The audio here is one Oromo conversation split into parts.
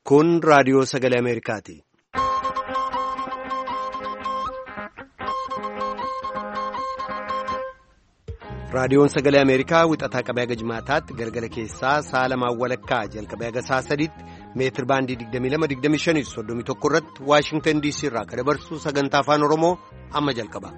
Kun raadiyoo sagalee Ameerikaati. Raadiyoon sagalee Ameerikaa wixataa qabee haga jimaataatti galgala keessaa sa'a lamaan walakkaa jalqabee haga sa'a sadiitti meetir baandii 22-25-31 irratti Waashingtan DC irraa kan dabarsu sagantaa afaan Oromoo amma jalqaba.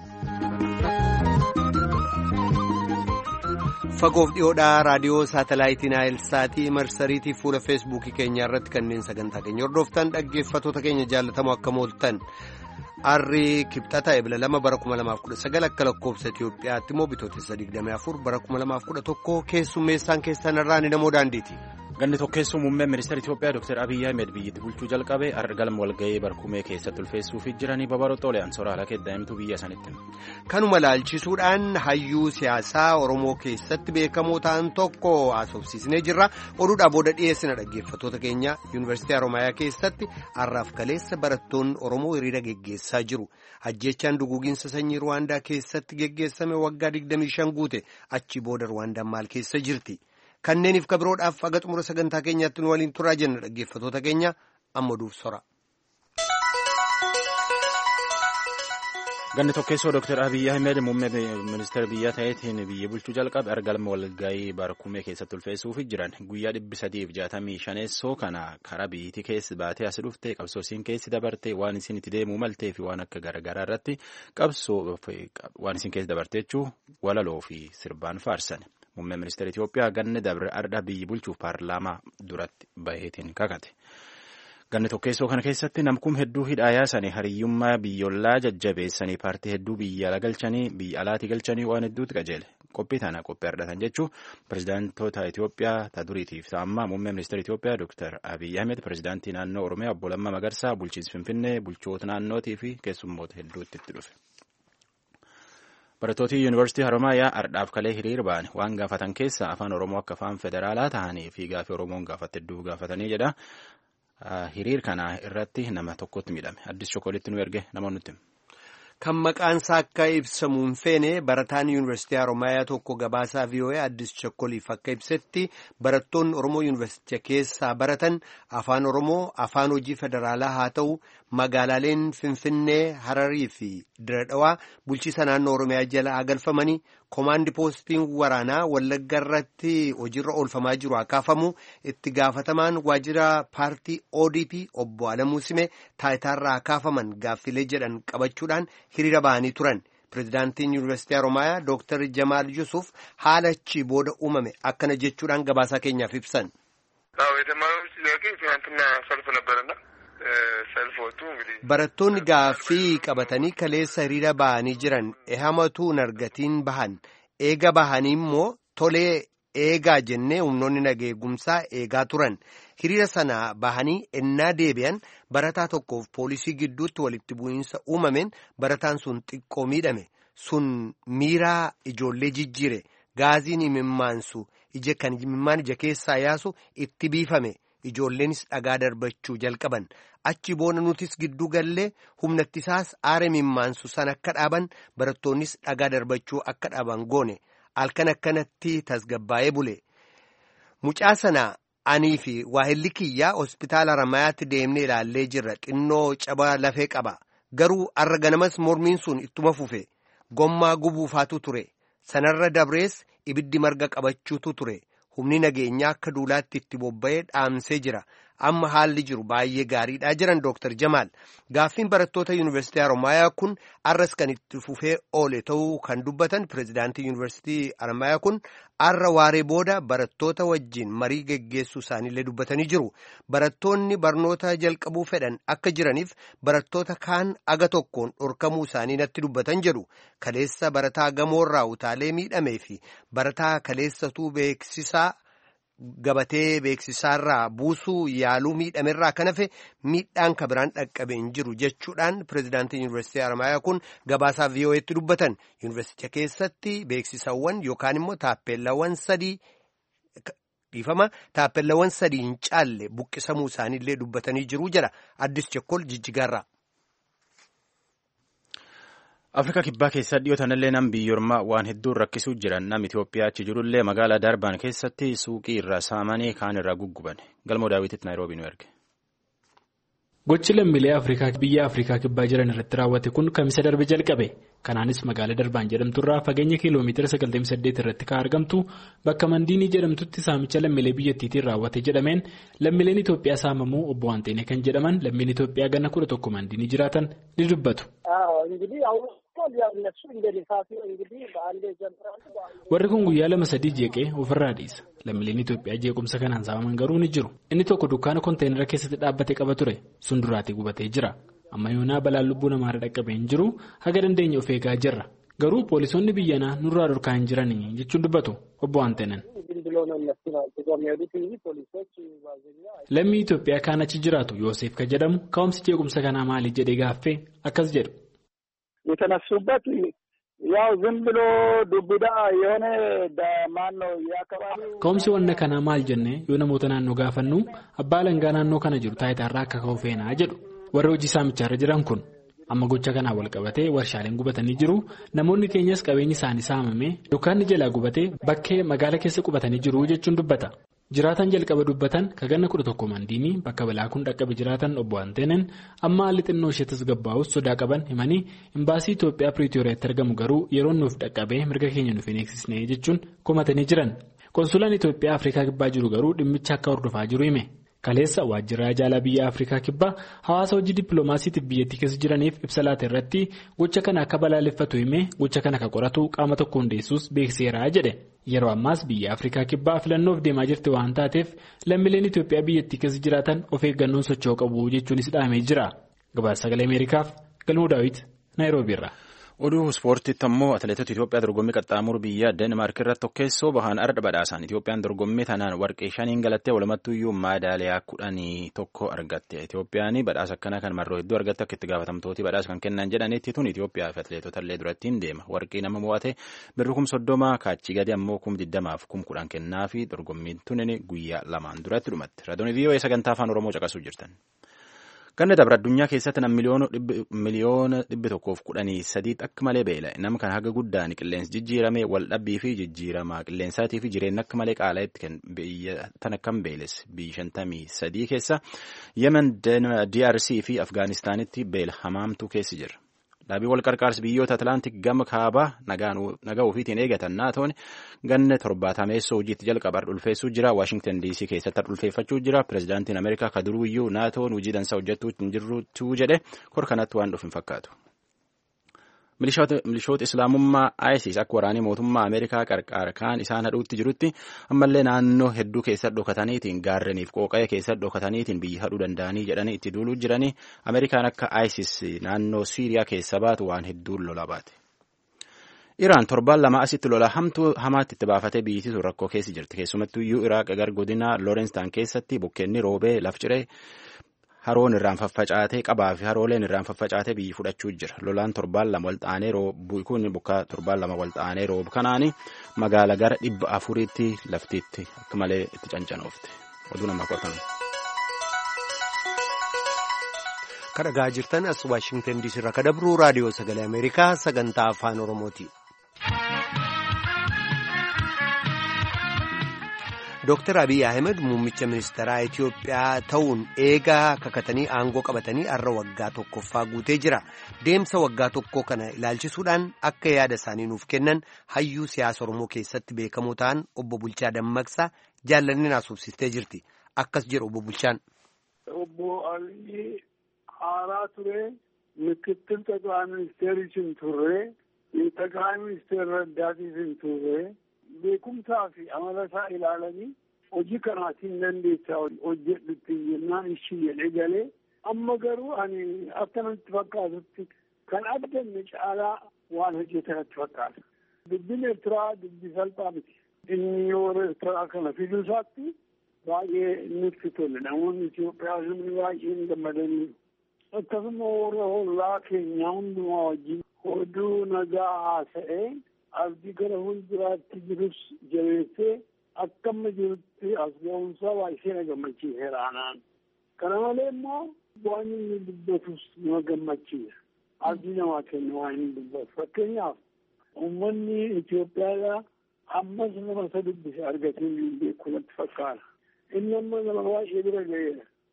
Fagoof dhiyoodhaa raadiyoo saatalaayitii Naayilsaatii marsariitii fuula feesbuukii keenyaa irratti kanneen sagantaa keenya hordoftan dhaggeeffatoota keenya jaallatamoo akka mooltan. Arrii kibxata ebila 2 bara 2019 akka lakkoofsa Itiyoophiyaatti immoo bitootessa 24 bara 2011 keessummeessaan keessan irraa ni namoo daandiiti. Ganni tokkeessuu muummeen ministeera Itiyoophiyaa Dr. Abiyyi Ahmed biyyatti bulchuu jalqabe argalma walga'ii barkumee keessatti ulfeessuuf jiranii babaroo xoolayaan soraala keddaa'imtuu biyya sanitti. Kanuma laalchisuudhaan hayyuu siyaasaa Oromoo keessatti beekamoo ta'an tokko haasofsiisnee jirra. Oduudhaa booda dhiyeessina dhaggeeffatoota keenya Yuunivarsiitii Haromaayaa keessatti har'aaf kaleessa barattoonni Oromoo hiriira geggeessaa jiru. Ajjeechaan duguuginsa sanyii Ruwaandaa keessatti geggeessame waggaa 25 guute achi booda Ruwaandaan maal keessa jirti? Kanneeniif kabiroodhaaf haga xumura sagantaa keenyaatti nu waliin turaa jenna dhaggeeffatoota keenya amma duuf sora. Ganni tokkeessoo Dr. Abiyyi Ahmed muummee ministeera biyyaa ta'eetiin biyya bulchuu jalqabe argalma walga'ii barkumee keessatti ulfeessuuf jiran guyyaa 365 kana karaa biyyattii keessa baatee as dhufte qabsoosiin keessi dabarte waan isin itti deemuu maltee fi waan akka garaagaraa irratti qabsoo waan isin keessa dabarte jechuun walaloo fi sirbaan faarsan. Muummeen ministeera Itiyoophiyaa ganni dabre ardha biyyi bulchuuf paarlaamaa duratti baheetiin kakate. Ganni tokkeessoo kana keessatti namkum hedduu hidhaa yaasanii hariyyummaa biyyoolaa jajjabeessanii paartii hedduu biyya ala galchanii biyya alaatii galchanii waan hedduutti qajeele. Qophii tana qophii ardhatan jechuun pirezidaantoota Itiyoophiyaa ta duriitiif ta'ammaa muummeen ministeera Itiyoophiyaa Dr. Abiyyi Ahmed pirezidaantii naannoo Oromiyaa obbo Lammaa Magarsaa bulchiinsa Finfinnee bulchoota naannootii fi keessummoota hedduutti itti dhufe. Barattooti Yuunivarsiitii Haromaayaa ardhaaf kalee hiriir ba'an waan gaafatan keessa afaan Oromoo akka afaan federaalaa ta'anii fi gaafii Oromoon gaafate hedduu gaafatanii jedha. Hiriir kana irratti nama tokkotti miidhame. Addis Chokolitti nu erge nama nutti. Kan maqaan isaa akka ibsamu hin feene barataan Yuunivarsiitii Haromaayaa tokko gabaasaa VOA Addis Chokoliif akka ibsetti barattoonni Oromoo Yuunivarsiitii keessaa baratan afaan Oromoo afaan hojii federaalaa haa ta'u magaalaaleen Finfinnee Hararii fi Diradhawaa bulchiisa naannoo Oromiyaa jala hagalfamanii koomaandi poostiin waraanaa Wallagga irratti hojiirra oolfamaa jiru akaafamu itti gaafatamaan waajjira paartii ODP obbo Alamuu Simee taayitaarraa akaafaman gaaffilee jedhan qabachuudhaan hiriira ba'anii turan. Pireezidaantiin Yuunivarsiitii Haromaayaa Dr. Jamaal Yusuf haala achi booda uumame akkana jechuudhaan gabaasaa keenyaaf ibsan. Barattoonni gaaffii qabatanii kaleessa hiriira ba'anii jiran ehamatu nargatiin bahan eega bahanii immoo tolee eegaa jennee humnoonni nageegumsaa eegaa turan. Hiriira sana bahanii ennaa deebi'an barataa tokkoof poolisii gidduutti walitti bu'iinsa uumameen barataan sun xiqqoo miidhame sun miiraa ijoollee jijjiire gaaziin imimmaansu kan imimmaan ija keessaa yaasu itti biifame ijoolleenis dhagaa darbachuu jalqaban achi booda nutis gidduu gallee humnattisaas aara imimmaansu san akka dhaaban barattoonnis dhagaa darbachuu akka dhaaban goone halkan akkanatti tasgabbaa'ee bule mucaa sana. Anii fi waahilli kiyyaa hospitaala Haramayaatti deemnee ilaallee jirra xinnoo caba lafee qaba garuu arra ganamas mormiin sun ittuma fufe gommaa gubuufaatu ture sanarra dabrees ibiddi marga qabachuutu ture humni nageenyaa akka duulaatti itti bobba'ee dhaamsee jira amma haalli jiru baay'ee gaariidhaa jiran Dr. Jamaal gaaffiin barattoota Yuunivarsiitii Haromaayaa kun arras kan itti fufee oole ta'uu kan dubbatan pireezidaantii Yuunivarsiitii Haromaayaa kun arra waaree booda barattoota wajjin marii geggeessuu isaaniillee dubbatanii jiru. Barattoonni barnoota jalqabuu fedhan akka jiraniif barattoota kaan aga tokkoon dhorkamuu isaanii natti dubbatan jedhu. Kaleessa barataa gamoorraa utaalee miidhamee fi barataa kaleessatuu beeksisaa gabatee beeksisaarraa buusuu yaaluu miidhamerraa kan hafe miidhaan kabiraan dhaqqabee hin jiru jechuudhaan pireezidaantiin Yuunivarsiitii Haromaayaa kun gabaasaa VOA'tti dubbatan. Yuunivarsiitii keessatti beeksisawwan yookaan immoo taappeellawwan sadii hin caalle buqqisamuu isaaniillee dubbatanii jiru jedha Addis Chokkol Jijjigaarraa. Afrikaa kibbaa keessa dhiyootanillee nam biyyoormaa waan hedduun rakkisuu jiran nam Itoophiyaa achi jirullee magaalaa Darbaan keessatti suuqii irraa saamanii kaan irraa gugguban. Galmoo daawwititti Naayiroobii nu erge. Gochi lammiilee Afrikaa biyya Afrikaa kibbaa jiran irratti raawwate kun kamisa darbe jalqabe. Kanaanis magaalaa Darbaan jedhamturraa fageenya kiiloomeetira 98 irratti kan argamtu bakka Mandiinii jedhamtutti saamicha lammiilee biyyattiitiin raawwate jedhameen lammiileen Itoophiyaa saamamuu obbo Waanteenee kan jedhaman lammiin Itoophiyaa ganna 11 Mandiinii jiraatan ni dubbatu. Warri kun guyyaa 2-3 jeeqee ofirraa dhiisa. Lammiileen Itoophiyaa jeequmsa kanaan saamaman garuu ni jiru. Inni tokko dukkaana konteenara keessatti dhaabbatee qaba ture. Sun duraatii gubatee jira. Amma yoonaa balaan lubbuu namaa dhaqqabee hin jiru haga dandeenya of eegaa jirra. Garuu poolisoonni biyyanaa nurraa dhorkaa hin jiranii jechuun dubbatu obbo Waanteeneen. Lammii Itoophiyaa kaan achi jiraatu Yoosef kan jedhamu ka'umsi jeequmsa kanaa maali jedhee gaaffee akkas jedhu. የተነሱበት ያው ዝም ብሎ ዱብዳ የሆነ ማን ነው ያከባሉ ka'umsi wanna kanaa maal jennee yoo namoota naannoo gaafannu abbaa langaa naannoo kana jiru taayitaarraa akka ka'u feenaa jedhu warri hojii saamicharra jiran kun amma gocha kanaa wal qabatee warshaaleen gubatanii jiru namoonni keenyas qabeenyi isaanii saamamee dukkaanni jalaa gubatee bakkee magaala keessa qubatanii jiru jechuun dubbata. Jiraatan jalqaba dubbatan kaganna 11 Mandiinii bakka balaa kun dhaqqabe jiraatan obbo Waanteeneen amma haalli xinnoo isheetis gabbaa'us sodaa qaban himanii imbaasii Itoophiyaa Piriitooriyaatti argamu garuu yeroo nuuf dhaqqabee mirga keenya nuuf hin eegsisne jechuun komatanii jiran. Konsulaan Itoophiyaa Afrikaa kibbaa jiru garuu dhimmicha akka hordofaa jiru hime. Kaleessa waajjirraa jaalaa biyya Afrikaa kibbaa hawaasa hojii dippiloomaasiitiif biyyattii keessa jiraniif ibsa laate irratti gocha kana akka balaaleffatu himee gocha kana akka qoratu qaama tokko hundeessuus beekseeraa jedhe. Yeroo ammaas biyya Afrikaa kibbaa filannoof deemaa jirti waan taateef lammiileen Itoophiyaa biyyattii keessa jiraatan of eeggannoon socho'uu qabu jechuunis dhaamee jira. Gabaasa Sagalee Ameerikaaf Galmuu Daawit Naayiroobiirraa. Oduu ispoortiitti ammoo atileetota Itoophiyaa dorgommii qaxxaamuru biyya Deenmaark irratti tokkeessoo bahaan arda badhaasan Itoophiyaan dorgommii tanaan warqee 5 galattee walumattuyyuu maadaaliyaa 11 argatte. Itoophiyaan badhaasa akkanaa kan marroo hedduu argatte akka itti gaafatamtooti badhaasa kan kennan jedhanitti tun Itoophiyaa fi atileetota illee durattiin deema. Warqii nama mo'ate birri 30 kaachii gadi ammoo 20 fi 10 kennaa fi dorgommiin tunin guyyaa 2 duratti dhumatti. Raadiyoo VOA sagantaa afaan Oromoo caqasuu jirtan. Ganna dabra addunyaa keessatti nam miliyoona 113 akka malee beela'e nam kan haga guddaan qilleensi jijjiirame wal dhabbii fi jijjiirama qilleensaatii fi jireenya akka malee qaala'etti kan biyya tana kan beeles biyya 53 keessa Yemen, DRC fi Afgaanistaanitti beela hamaamtuu keessa jira. Dhaabii wal qarqaarsi biyyoota Atlaantik gama kaabaa nagaa ofiitiin eegatan naatoon ganna 70 hojiitti jalqabar dhulfeessuu jira. Waashingtan DC keessatti dhulfeeffachuu jira. Pireezidaantiin Ameerikaa kaduruyyuu naatoon hojii dansaa hojjechuu hin jirtu jedhe kor kanatti waan dhufu hin fakkaatu. Milishoota Islaamummaa ISIS akka waraanii mootummaa Ameerikaa qarqaara kaan isaan hadhuutti jirutti ammallee naannoo hedduu keessatti dhokataniitiin gaarreniif qooqa'ee keessatti dhokataniitiin biyya hadhuu danda'anii jedhanii itti duuluu jiranii Ameerikaan akka ISIS naannoo Siiriyaa keessa baatu waan hedduun lola baate. Iraan torbaan lama asitti lola hamaatti itti baafatee biyyattii rakkoo keessa jirti. Keessumattuyyuu Iraaq gar godina Loorenstaan keessatti bukkeenni roobee lafciree haroon irraan faffacaatee qabaa fi harooleen irraan faffacaatee biyyi fudhachuu jira. Lolaan torbaan lama walxaanee roobu kun bukkaa torbaan lama walxaanee roobu kanaani magaala gara 400tti laftiitti akka malee itti cancanoofte. Oduu nama qotan. Kan dhagaa jirtan as Waashingtan DC irraa kadabruu raadiyoo sagalee Ameerikaa sagantaa afaan Oromooti. Dr. Abiy Ahmed muummicha ministeeraa Itoophiyaa ta'uun eegaa kakatanii aangoo qabatanii har'a waggaa tokkoffaa guutee jira. Deemsa waggaa tokkoo kana ilaalchisuudhaan akka yaada isaanii nuuf kennan hayyuu siyaasa Oromoo keessatti beekamoo ta'an obbo Bulchaa Dammaqsaa jaallanni naasofsistee jirti. Akkas jedhu obbo Bulchaan. Obbo Abiy haaraa ture, ምክትል ጠቅላይ ሚኒስቴሪችን ture, ጠቅላይ ሚኒስቴር ረዳቲችን ture. Beekumsaa fi amalasaa ilaalanii hojii kanaatiin dandeessaa hojjedhutti jennaan ishii jedhee galee amma garuu ani akkanatti fakkaatutti kan addanne caalaa waan hojjetanatti fakkaata. Dubbiin Eertiraa dubbii salphaa miti. Inni yoo Eertiraa kana fiduusaatti baay'ee nutti tole. Namoonni Itoophiyaa humni baay'een gammadanii akkasuma warra hollaa keenyaa hundumaa wajjin oduu nagaa haasa'ee abdii gara fuulduraatti jirus jabeessee akkamma jirutti as ga'umsaa baay'ee na gammachiiseera anaan. Kana malee immoo waan inni dubbatus nama gammachiisa. Abdii namaa kenna waan inni dubbatu. Fakkeenyaaf uummanni Itoophiyaadhaa ammas nama isa dubbise argatee hin beeku natti fakkaata. Inni amma nama baay'ee bira ga'eera.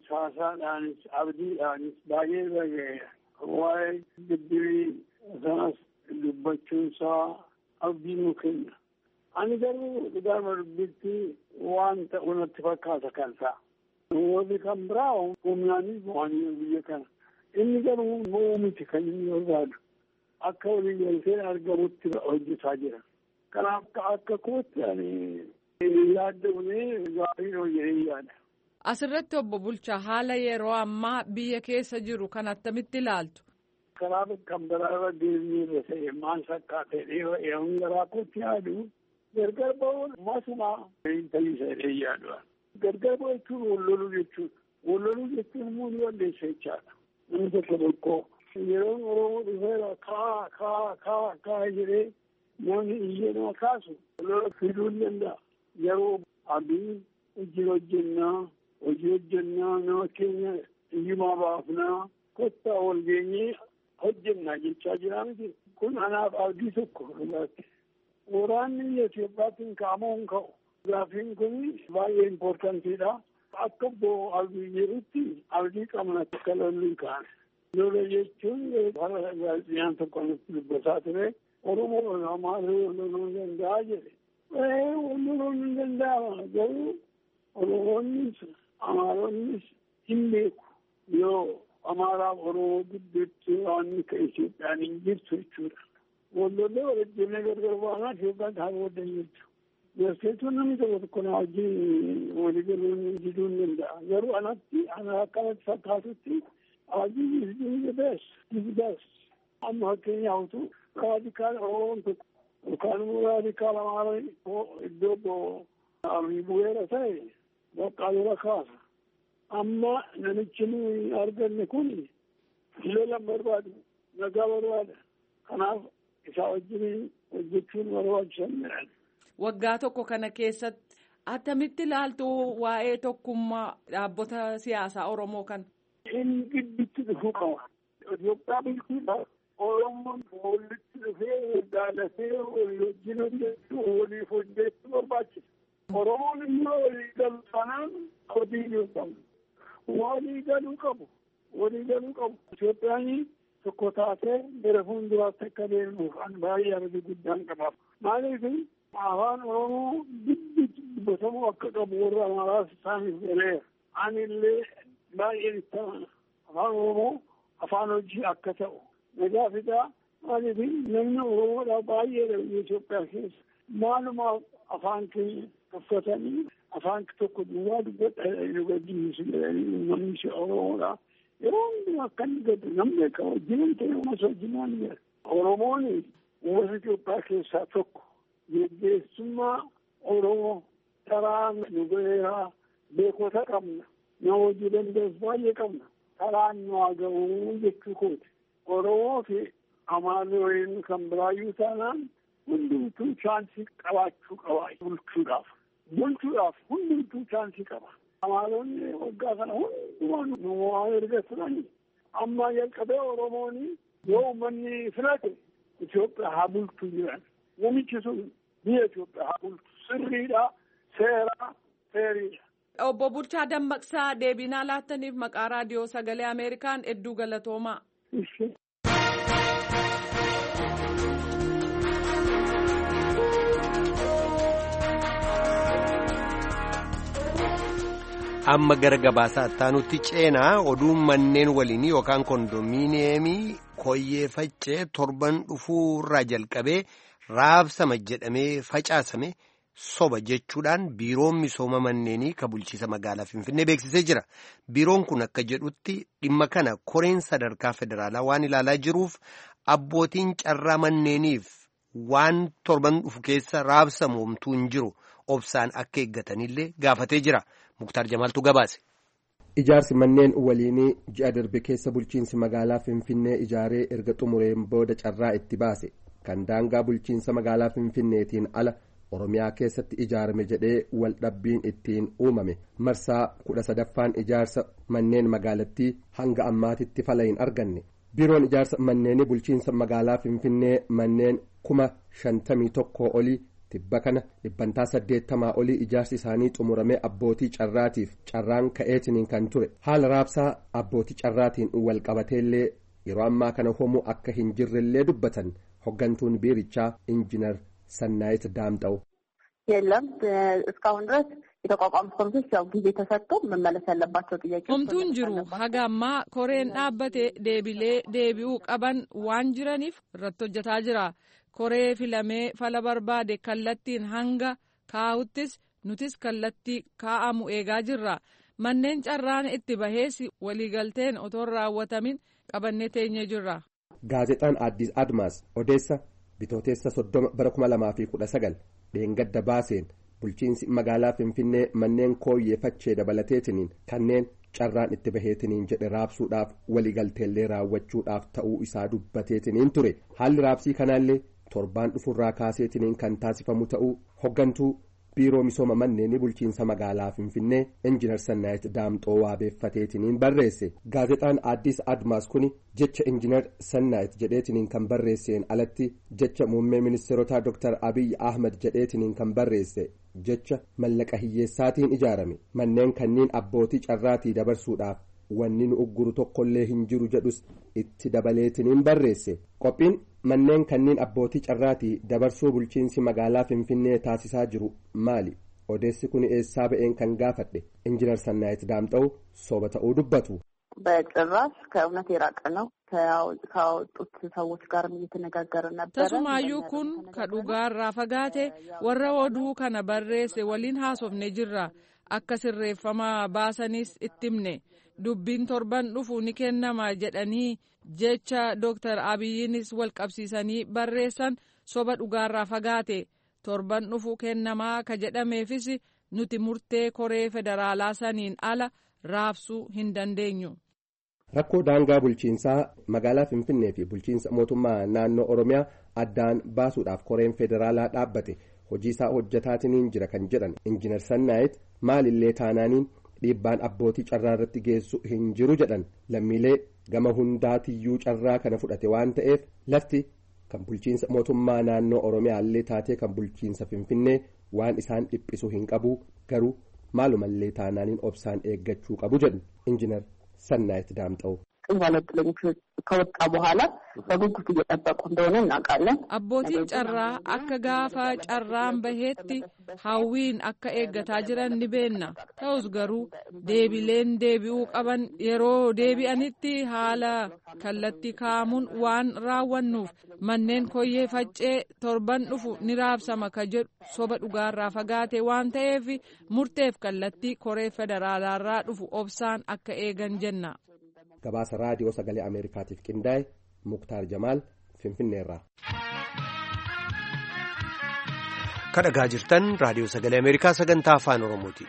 saasaadhaanis abdiidhaanis baay'ee dhaga'eera. Waa'ee dibbirii sanas dubbachuunsaa abdii nu kenna. Ani garuu dhugaama dubbitti waan ta'u natti fakkaata kan ta'a. Warri kan biraa humnaanis bu'anii biyya kana. Inni garuu bu'uu miti kan inni barbaadu. Akka walii galtee argamutti hojjetaa jira. Kanaaf akka kootti ani yaaddamnee gaarii hojjetee yaada. Asirratti obbo Bulchaa haala yeroo ammaa biyya keessa jiru kan attamitti ilaaltu? Kanaaf kan biraarra deemnee irra ta'e maal fakkaatee dheeraa garaa kootti yaadu gargar ba'uun masumaa intalisa jedhee yaadu. Gargar ba'u jechuun walloluu jechuudha. Walloluu jechuun immoo ni walleessa jechaadha. Namni tokko tokko yeroon Oromoo dhufeera kaa jedhee namni iyyee nama kaasu lola fiduu ni danda'a. Yeroo abdii hojii hojjennaa nama keenya iyyumaa baafnaa kottaa wal geenyee hojjennaa jechaa jira miti. Kun anaaf abdii tokko dhugaatti. Waraanni biyya Itoophiyaatiin ka'amuu hin ka'u. Gaaffiin kun baay'ee impoortantiidha. Akka obbo Abdii jedhutti abdii qabna akka lolli hin kaane. Lola jechuun bara gaazexaan tokko nutti dubbataa ture. Oromoo Amaaraa loluu hin danda'a jedhe. Loluu hin danda'ama garuu Oromoonnis Amaaronnis hin beeku. Yoo Amaaraaf Oromoo gidduutti waan akka Itoophiyaan hin jirtu jechuudha. Wallollee walajjinee gargar baanaa Itoophiyaan kaan waddan jirtu. Garseetuun namni tokko na wajjin waliigaluun jiduu hin danda'a. Garuu ana akkanatti fakkaatutti abdii is the best. Amma fakkeenyaaf raadikaal Oromoon tokko yookaan immoo raadikaal Amaaraa iddoo Abdii bu'eera ta'e bakka lola kaasa. Amma namichi nuyi arganne kun lola barbaadu, nagaa barbaada. Kanaaf isaa wajjin hojjechuun barbaachisan jedhan. Waggaa tokko kana keessatti attamitti ilaaltu waa'ee tokkummaa dhaabbota siyaasaa Oromoo kana? Inni gidduutti dhufuu qaba. Itoophiyaa bulchuudhaaf Oromoon walitti dhufee jaalatee wajjin hojjechuu waliif hojjechuu barbaachisa. Oromoon immoo walii galu sanaan hojii qabu. Walii galuu qabu. Itoophiyaan tokko taatee gara fuulduraatti akka deemuuf baay'ee abdii guddaan qaba. Maaliif afaan Oromoo gidduutti dubbatamuu akka qabu warra Amaaraas isaaniif galeera. Ani illee baay'een itti amana. Afaan Oromoo afaan hojii akka ta'u. Nagaa fidaa maaliif namni Oromoodhaa baay'eedha biyya Itoophiyaa keessa. Maalumaaf afaan keenya uffatanii afaan tokko duwwaa dubbadha nu gaddisiisu jedhanii uummanni Oromoodhaa. Yeroo hundumaa akka inni gaddu namni akka wajjin ta'e uummata wajjinaan jira. Oromoon uummata Itoophiyaa keessaa tokko. Geggeessummaa Oromoo karaa nu gaheeraa beekota qabna. Nama hojii danda'us baay'ee qabna. Karaan nu haa ga'uu jechuu kooti. Oromoo fi Amaarri kan biraayyuu taanaan hundumtuu chaansii qabaachuu qaba bulchuudhaaf hundumtuu chaansii qaba. Amaaronni waggaa kana hundumaan nu waa erga turani. Amma jalqabee Oromoon yoo uummanni filate Itoophiyaa haa bulchuu jiran. Namichi sun biyya Itoophiyaa haa bulchu sirriidha, seeriidha. Obbo Bulchaa Dammaqsaa deebii laattaniif maqaa raadiyoo sagalee Ameerikaan hedduu galatoomaa. Amma gara gabaasaa attaanutti ceenaa oduun manneen waliinii yookaan kondominiyeemii koyyeeffachee torban dhufuurraa jalqabee raabsama jedhamee facaasame soba jechuudhaan biiroon misooma manneenii ka bulchiisa magaalaa Finfinnee beeksisee jira. Biiroon kun akka jedhutti dhimma kana koreen sadarkaa federaalaa waan ilaalaa jiruuf abbootiin carraa manneeniif waan torban dhufu keessa raabsamu homtuu hin jiru obsaan akka eeggatanillee gaafatee jira. Muktaar Jamaaltu gabaase. Ijaarsi manneen waliinii ji'a darbe keessa bulchiinsi magaalaa Finfinnee ijaaree erga xumureen booda carraa itti baase kan daangaa bulchiinsa magaalaa Finfinneetiin ala Oromiyaa keessatti ijaarame jedhee waldhabbiin ittiin uumame marsaa 13ffaan ijaarsa manneen magaalattii hanga ammaatitti fala hin arganne. Biiroon ijaarsa manneenii bulchiinsa magaalaa Finfinnee manneen 51,000 olii tibba kana dhibbantaa 80 olii ijaarsi isaanii xumuramee abbootii carraatiif carraan ka'eetiniin kan ture haala raabsaa abbootii carraatiin wal qabateellee yeroo ammaa kana homuu akka hin jirrellee dubbatan hoggantuun biirichaa injiinar Sannaayit Daamxaw. የለም እስካሁን ድረስ የተቋቋሙት ኮሚቴዎች ያው ጊዜ ተሰጥቶ መመለስ ያለባቸው ጥያቄዎች homtuun jiru haga ammaa koreen dhaabbate deebilee deebi'uu qaban waan jiraniif irratti hojjetaa jira. koree filamee fala barbaade kallattiin hanga kaa'uttis nutis kallattii kaa'amu eegaa jirra. manneen carraan itti bahees waliigalteen otoo raawwatamin qabannee teenyee jirra. gaazexaan Addis Admaas odeessa bitooteessa 30 bara 2019 dheengadda baaseen bulchiinsi magaalaa Finfinnee manneen kooyyeeffachee dabalateetiniin kanneen carraan itti baheetiniin jedhe raabsuudhaaf waliigalteellee raawwachuudhaaf ta'uu isaa dubbateetiniin ture. haalli raabsii kanaallee torbaan dhufurraa kaaseetiniin kan taasifamu ta'uu hoggantuu biiroo misooma manneenii bulchiinsa magaalaa Finfinnee injiinar Sannaayit Daamxoo waabeeffateetiniin barreesse. gaazexaan Addis Admaas kuni jecha injiinar Sannaayit jedheetiniin kan barreesseen alatti jecha muummee ministeerotaa Dr. Abiy Ahmed jedheetiniin kan barreesse jecha mallaqa hiyyeessaatiin ijaarame manneen kanniin abbootii carraatii dabarsuudhaaf wanni nu ugguru tokkollee hin jiru jedhus itti dabaleetiniin barreesse. qophiin manneen kanniin abbootii carraatii dabarsuu bulchiinsi magaalaa Finfinnee taasisaa jiru maali? odeessi kun eessaa ba'een kan gaafadhe injiinar Sannaayit Daamxaw soba ta'uu dubbatu. በጭራሽ ከእውነት የራቀ ነው። ካወጡት ሰዎች ጋርም እየተነጋገርን ነበር። ተሱማyyuu kun ka dhugaarraa fagaate warra oduu kana barreesse waliin haasofne jirra. akka sirreeffamaa baasanis itti himne. dubbiin torban dhufu ni kennama jedhanii jecha Dr. Abiyyiinis wal qabsiisanii barreessan soba dhugaarraa fagaate. torban dhufu kennamaa ka jedhameefis nuti murtee koree federaalaa saniin ala raabsuu hin dandeenyu. rakkoo daangaa bulchiinsaa magaalaa Finfinnee fi bulchiinsa mootummaa naannoo Oromiyaa addaan baasuudhaaf koreen federaalaa dhaabbate hojii isaa hojjetaatiniin jira kan jedhan injiinar Sannaayit maalillee taanaaniin dhiibbaan abbootii carraa irratti geessu hin jiru jedhan. lammiilee gama hundaatiyyuu carraa kana fudhate waan ta'eef lafti kan bulchiinsa mootummaa naannoo Oromiyaallee taatee kan bulchiinsa Finfinnee waan isaan dhiphisu hin qabu garuu maalumallee taanaaniin obsaan eeggachuu qabu jedhu injiinar Sannaayit Daamxaw. ከወጣ በኋላ በጉጉት እየጠበቁ እንደሆነ እናውቃለን። abbootiin carraa akka gaafa carraan baheetti hawwiin akka eeggataa jiran ni beenna. ta'us garuu deebileen deebi'uu qaban yeroo deebi'anitti haala kallattii kaa'amuun waan raawwannuuf manneen koyyee faccee torban dhufu ni raabsama ka jedhu soba dhugaarraa fagaate waan ta'eef murteef kallattii koree federaalaarraa dhufu obsaan akka eegan jenna. gabaasa raadiyoo sagalee Ameerikaatiif qindaa'e Muktaar Jamaal Finfinneerraa. kan dhagaa jirtan raadiyoo sagalee Ameerikaa sagantaa afaan Oromooti.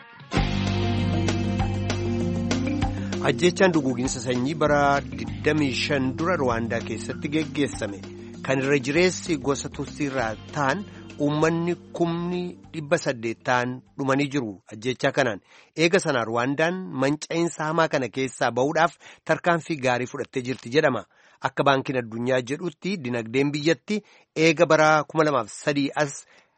ajjechaan duguuginsa sanyii bara 25 dura Rwaandaa keessatti geggeessame kan irra jireessi gosa Tutsiirraa ta'an uummanni 800,000 ta'an dhumanii jiru. ajjechaa kanaan eega sanaa Rwaandaan manca'iinsa hamaa kana keessaa bahuudhaaf tarkaanfii gaarii fudhattee jirti jedhama. akka baankiin addunyaa jedhutti dinagdeen biyyatti eega bara 2003 as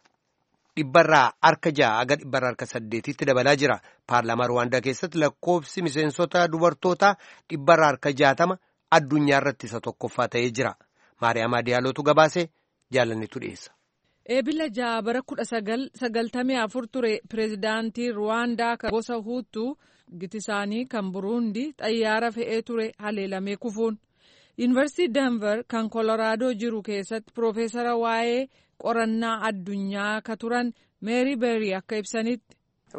600 hanga 800tti dabalaa jira. paarlaamaa Rwaandaa keessatti lakkoofsi miseensota dubartootaa 60 addunyaa irratti isa tokkoffaa ta'ee jira. Maariyaam Diyaalootu gabaase jaalannitu dhiyeessa. Eebila 6 bara 1994 ture pireezidaantii Rwaandaa kan gosa Huutuu gitisaanii kan Buruundi xayyaara fe'ee ture haleelamee kufuun. Yuunivarsiitii Denver kan Koloraadoo jiru keessatti piroofeesara waa'ee qorannaa addunyaa ka turan Meeri Beerii akka ibsanitti.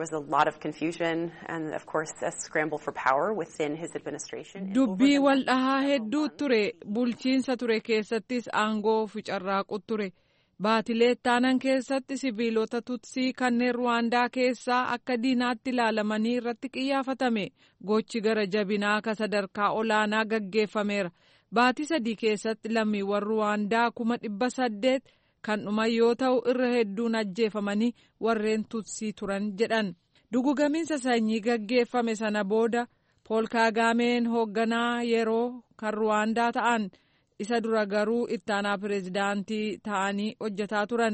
Dubbii wal dhahaa hedduu ture. bulchiinsa ture keessattis aangoo ficarraaqu ture. baatilee taanan keessatti sibiilota Tutsii kanneen Rwaandaa keessaa akka diinaatti ilaalamanii irratti qiyyaafatame. gochi gara jabinaa ka sadarkaa olaanaa gaggeeffameera. baatii 3 keessatti lammiiwwan Rwaandaa 800,000 kan dhuman yoo ta'u irra hedduun ajjeefamanii warreen Tutsii turan jedhan. Dugugamiinsa sanyii gaggeeffame sana booda Pool Kaagameen hoogganaa yeroo kan Rwaandaa ta'an isa dura garuu ittaanaa pireezidaantii ta'anii hojjetaa turan.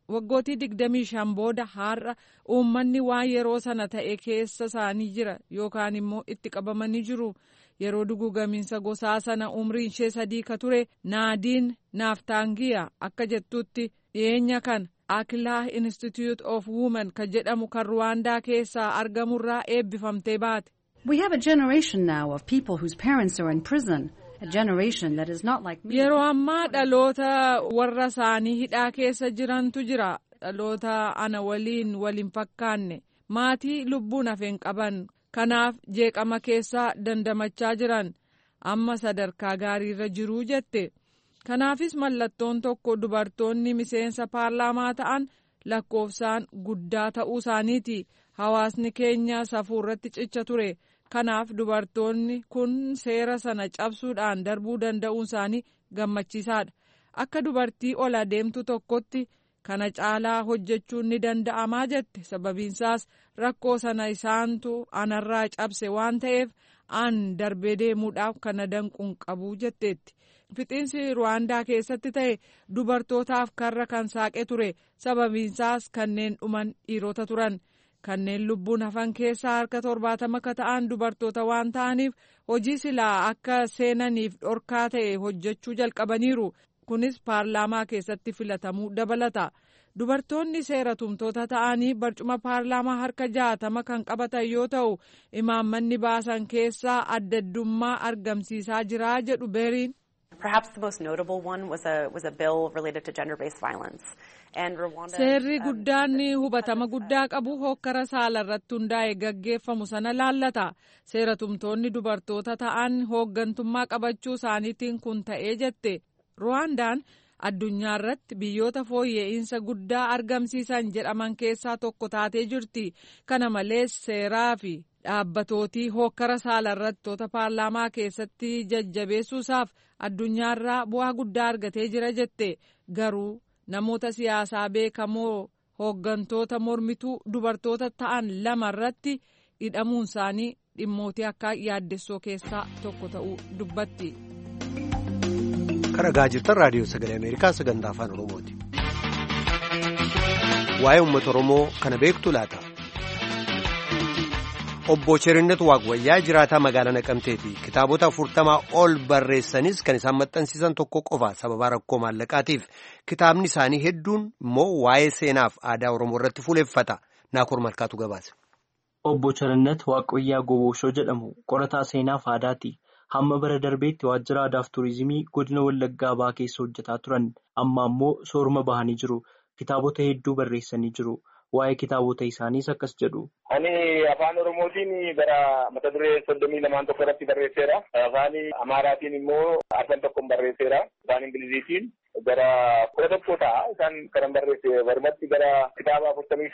Waggootii 25 booda har'a uummanni waan yeroo sana ta'e keessa isaanii jira yookaan immoo itti qabamanii jiru. Yeroo dugugamiinsa gosaa sana umriin ishee 3 ka ture Naadiin Naaftaangiyaa akka jettutti dhiyeenya kan Akilah Institute of Women ka jedhamu kan Ruwaandaa keessaa argamurraa eebbifamtee baate. We have a generation now of people whose parents are in prison. A generation that is not like me. Yeroo ammaa dhaloota warra isaanii hidhaa keessa jirantu jira. Dhaloota ana waliin fakkaanne. Maatii lubbuun hafeen qaban. Kanaaf jeeqama keessaa dandamachaa jiran. Amma sadarkaa gaariirra jiruu jette. Kanaafis mallattoon tokko dubartoonni miseensa paarlaamaa ta'an lakkoofsaan guddaa ta'uu isaaniiti. Hawaasni keenya safuurratti cicha ture. Kanaaf dubartoonni kun seera sana cabsuudhaan darbuu danda'uun isaanii gammachiisaadha. Akka dubartii ol adeemtu tokkotti kana caalaa hojjechuun ni danda'amaa jette. Sababiinsaas rakkoo sana isaantu anarraa cabse waan ta'eef an darbee deemuudhaaf kana danquun qabu jetteetti. Fixiinsi Ruwaandaa keessatti ta'e dubartootaaf karra kan saaqe ture. Sababiinsaas kanneen dhuman dhiirota turan. Kanneen lubbuun hafan keessaa harka 70 ka ta'an dubartoota waan ta'aniif hojii silaa akka seenaniif dhorkaa ta'e hojjechuu jalqabaniiru. Kunis paarlaamaa keessatti filatamuu dabalata. Dubartoonni seera tumtoota ta'anii barcuma paarlaamaa harka 60 kan qabatan yoo ta'u imaammanni baasan keessaa addaddummaa argamsiisaa jira jedhu Beeriin. Perhaps the most notable one was a bill related to gender-based violence. Seerri guddaan hubatama guddaa qabu hokkara saalarratti hundaa'e gaggeeffamu sana laallata. Seera tumtoonni dubartoota ta'an hooggantummaa qabachuu isaaniitiin kun ta'ee jette. Ruwaandaan addunyaa irratti biyyoota fooyya'insa guddaa argamsiisan jedhaman keessaa tokko taatee jirti. Kana malees seeraa fi dhaabbatootii hokkara saalarrattoota paarlaamaa keessatti jajjabeessuusaaf addunyaarraa bu'aa guddaa argatee jira jette. Garuu namoota siyaasaa beekamoo hooggantoota mormituu dubartoota ta'an 2 irratti hidhamuun isaanii dhimmootii akka yaaddessoo keessaa tokko ta'uu dubbatti. Kan dhagaa jirtan raadiyoo sagalee Ameerikaa sagantaa afaan Oromooti. Waa'ee uummata Oromoo kana beektu laata? Obbo Cherinet Waaqwayyaa jiraataa magaalaa Naqamteeti. Kitaabota 40 ol barreessanis kan isaan maxxansiisan tokko qofa sababa rakkoo maallaqaatiif. Kitaabni isaanii hedduun immoo waa'ee seenaaf aadaa Oromoo irratti fuuleffata. Naakoor Malkaatu gabaase. Obbo Cherinet Waaqwayyaa Goboshoo jedhamu qorataa seenaaf aadaati. Hamma bara darbeetti waajjira aadaaf turizimii godina Wallaggaa Bahaa keessa hojjetaa turan. Amma ammoo sooruma bahanii jiru. Kitaabota hedduu barreessanii jiru. Waa'ee kitaabota isaaniis akkas jedhu. Ani afaan Oromootiin gara mata duree 32 tokko irratti barreesseera. Afaan Amaaraatiin immoo 41 barreesseera. Afaan Ingiliziitiin gara 11 ta'a. Isaan kan barreesse barumatti gara kitaaba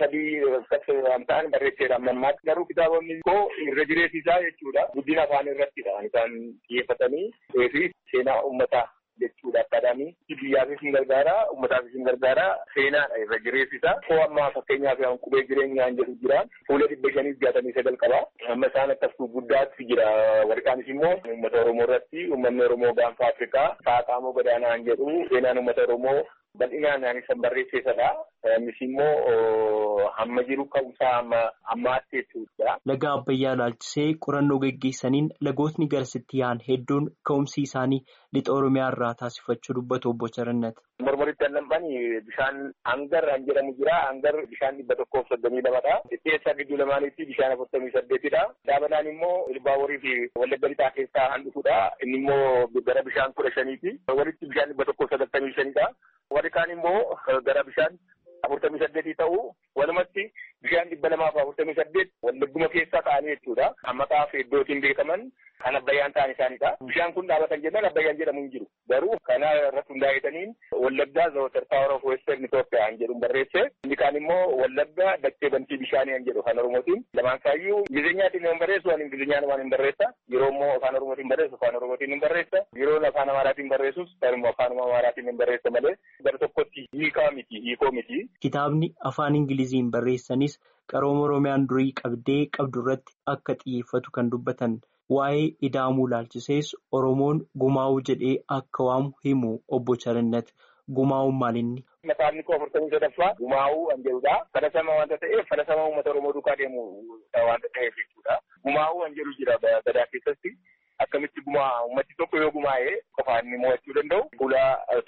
43 ta'an barreesseera ammaatti. Garuu kitaabonni koo irra jireessisaa jechuudha. Guddina afaan irrattidha. Isaan xiyyeeffatanii fi seenaa uummataa jechuudha. Akkaadaamii biyyaafis hin gargaara, uummataafis hin gargaara, seenaadha irra jireessisa. Koo ammaa fakkeenyaaf qubee jireenyaan jedhu jira. Fuula 569 qaba. Amma isaan akkas guddaatti jira. Warqaanis immoo uummata Oromoo irratti uummanni Oromoo gaanfa Afrikaa saaqaamoo gadaanaan jedhu seenaan uummata Oromoo bal'inaan isaan barreesseesadha. Innis immoo hamma jiru ka'umsaa ammaatti jechuudha. Laga Abbayyaa ilaalchisee qorannoo geggeessaniin lagootni garasitti yaa'an hedduun ka'umsi isaanii lixa Oromiyaa irraa taasifachuu dubbatu Obbo Cherinet. Mormoritti annambani bishaan hangar jedhamu jira. Hangar bishaan 132dha. Keessaa gidduu lamaanitti bishaan 48dha. Daabanaan immoo Ilbaaworii fi Wallagga Lixaa keessaa handhuufudha. Inni immoo gara bishaan 15ti. Walitti bishaan 195dha. Warri kaan immoo gara bishaan 48 ta'u walumatti bishaan 248 Wallagguma keessaa ta'anii jechuudha. Maqaaf iddootiin beekaman kan Abbayyaan ta'an isaanidha. Bishaan kun dhaabatan jennaan Abbayyaan jedhamu hin jiru. Garuu kana irratti hundaa'etaniin Wallaggaa Zawatar Power of Western Ethiopia jedhuun barreesse. Inni kaan immoo Wallaggaa Dakkee Bantii Bishaanii jedhu afaan Oromootiin. Lamaan isaayyuu Ingilizinyaatiin hin barreessu, waan Ingilizinyaan waan hin barreessa. Yeroo immoo afaan Oromootiin barreessu, afaan Oromootiin hin barreessa. Yeroo afaan Amaaraatiin barreessus, immoo afaan Amaaraatiin hin barreessa malee gara tokkotti hiikoo miti. Kitaabni afaan Ingiliziin barreessanis qarooma Oromiyaan durii qabdee qabdu irratti akka xiyyeeffatu kan dubbatan. Waa'ee ida'amuu ilaalchisees Oromoon gumaa'uu jedhee akka waamu himu Obbo Cherinet. gumaa'uun maalinni? Maqaan koo 47ffaa gumaa'uu kan jedhudha. Fadhasama wanta ta'eef fadhasama uummata Oromoo duukaa deemu wanta ta'eef jechuudha. Gumaa'uu kan jedhu jira gadaa keessatti. Akkamitti uummati tokko yoo gumaa'ee qofaan mo'achuu danda'u fuula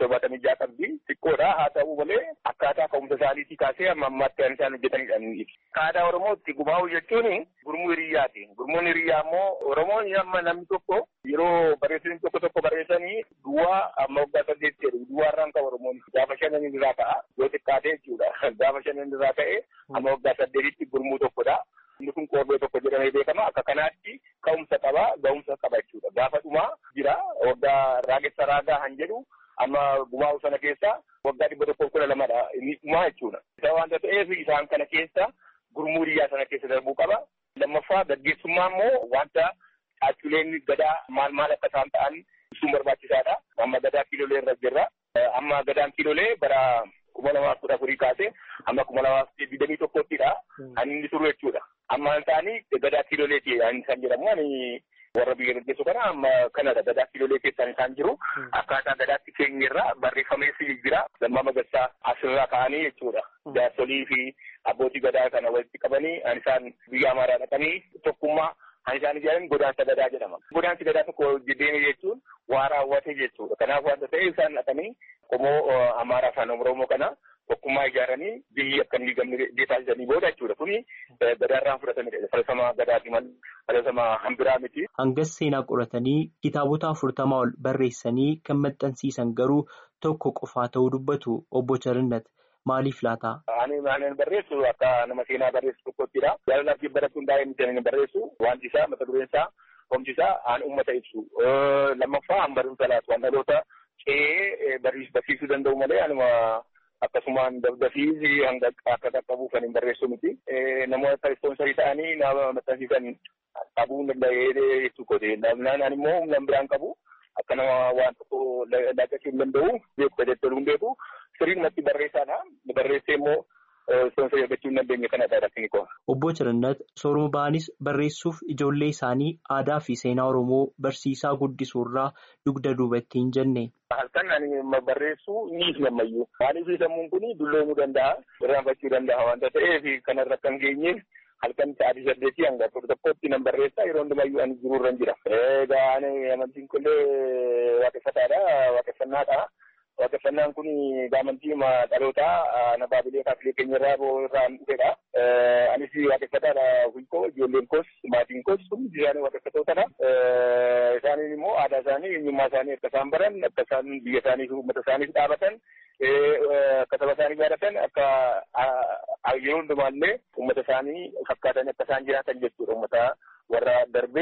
76 qabdi xiqqoodha. Haa ta'u malee akkaataa ka'umsa isaaniitii kaasee amma ammaatti kan isaan hojjetanidha. Aadaa Oromootti gumaa'uu jechuun gurmuu hiriyyaati. Gurmuun hiriyyaa immoo Oromoon amma namni tokko yeroo barreessanii tokko barreessanii duwwaa amma waggaa 8 jedhu duwwaarraan ka'u Oromoon gaafa 5 irraa ka'a yoo xiqqaate jechuudha. Gaafa 5 irraa ka'ee amma waggaa 8tti gurmuu tokkodha. Inni kun qorbee tokko jedhamee beekama. Akka kanaatti ka'umsa qaba, ga'umsa qaba jechuudha. Gaafa dhumaa jira waggaa raagessa raagaa han jedhu amma gumaa'u sana keessa waggaa 112dha inni dhumaa jechuudha. Isa wanta ta'eef isaan kana keessa gurmuu hiriyyaa sana keessa darbuu qaba. Lammaffaa gaggeessummaa immoo wanta caaculeen gadaa maal akka isaan ta'an ibsuun barbaachisaadha. Amma gadaa kiilolee irra jirra. Amma gadaan kiilolee bara 2014 kaasee amma 2021ttidha. Ani inni turu jechuudha. Amma isaanii gadaa kiiloleeti kan jedhamu warra biyya gaggeessu kana amma kanadha gadaa kiilolee keessaan isaan jiru. Akkaataa gadaatti keenyarra barreeffamee jira. Lammaa Magarsaa asirraa ka'anii jechuudha. Jaarsolii fi abbootii gadaa kana walitti qabanii isaan biyya Amaaraa dhaqanii tokkummaa isaan ijaaran godaansa gadaa jedhama. Godaansi gadaa tokko deeme jechuun waa raawwate jechuudha. Kanaaf wanta ta'e isaan dhaqanii qomoo Amaaraa afaan Oromoo kana tokkummaa ijaaranii biyyi akka hin diigamne taasisanii booda jechuudha. Kuni gadaarraan fudhatamedha. Falaasama gadaati malee falaasama hambiraa miti. Hangas seenaa qoratanii kitaabota 40 ol barreessanii kan maxxansiisan garuu tokko qofaa ta'uu dubbatu obbo Charinnat. Maaliif laata? Ani barreessu akka nama seenaa barreessu tokkottidha. Jaalalaaf jibbaratti hundaa'ee miti barreessu wanti isaa mata dureen isaa homti isaa aan uummata ibsu. Lammaffaa an barumsa laatu waan dhaloota ce'ee barsiisuu danda'u malee anuma akkasumaan dafii hanga akka qaqqabuuf kan hin barreessu miti. Namoota ispoonsarii ta'anii nama maxxansiisan qabuu danda'ee jechuu kote. Namnaan immoo humna biraan qabu akka nama waan tokko laaqachuu hin danda'u beeku jechuun hin beeku. Sirriin natti barreessaadha. Barreessee immoo ispoonsarii argachuu hin dandeenye kanadha rakkini koo. Obbo Charinnat sooruma ba'anis barreessuuf ijoollee isaanii aadaa fi seenaa Oromoo barsiisaa guddisuurraa dugda duubatti hin jenne. Halkan ani barreessuu ni gammayyuu. Maaliif sammuun kun dulloomuu danda'a, irraanfachuu danda'a wanta ta'eef kanarra kan geenyeef halkan sa'aatii 8 hanga 11tti nan barreessaa yeroo hundumayyuu ani jiruurra jira. Egaa ani amantiin kunillee waaqeffannaadha. Waaqeffannaan kun amantii dhalootaa nabaabilee kaafilee keenyarraa irraan dhufedha. Anis waaqeffataadha hunkoo ijoolleen koos maatiin koos kun isaanii waaqeffatootadha. Isaaniin immoo aadaa isaanii eenyummaa isaanii akka isaan baran akka isaan biyya isaanii fi uummata isaaniif dhaabatan akka saba isaanii jaallatan akka yeroo hundumaallee uummata isaanii fakkaatan akka isaan jiraatan jechuudha. Uummata warra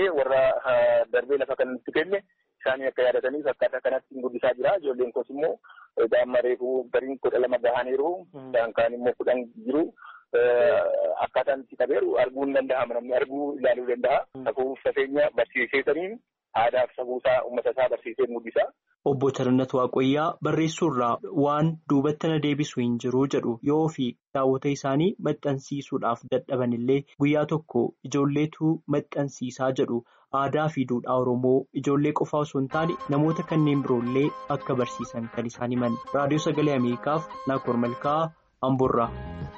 darbee lafa kanatti kenne isaanii akka yaadatanii akkaataa kanatti guddisaa jira. Ijoolleen koos immoo daa'imman reefuu gariin 12 gahaniiru. Kaan immoo 10 jiru. Akkaataan itti qabeeru arguu hin danda'ama. Namni arguu ilaaluu danda'a. Safuuf safeenya barsiiseetaniin aadaa fi safuusaa uummata isaa barsiisee mul'isa. Obbo Charinnat Waaqayyaa barreessuurraa waan duubatti na deebisu hin jiru jedhu yoo fi kitaabota isaanii maxxansiisuudhaaf dadhaban illee guyyaa tokko ijoolleetu maxxansiisaa jedhu. Aadaa fi duudhaa Oromoo ijoollee qofaa osoo hin taane namoota kanneen biroollee akka barsiisan kan isaan himan. Raadiyoo Sagalee Ameerikaaf Naakoor Malkaa Amboorraa.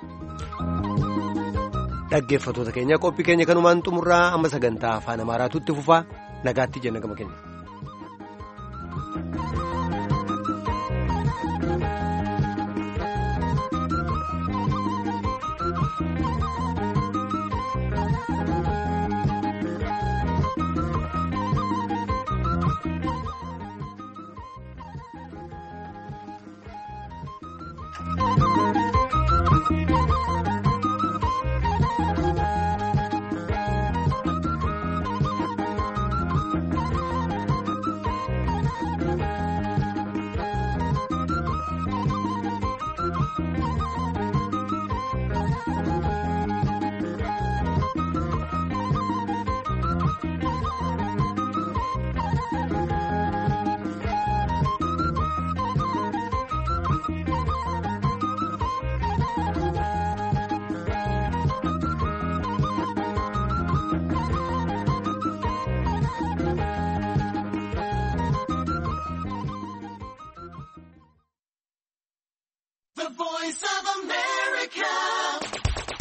Dhaggeeffattoota keenya qophii keenya kanumaan xumurraa amma sagantaa afaan Amaaraatu itti fufaa nagaatti jenna gama keenya. Voice of America.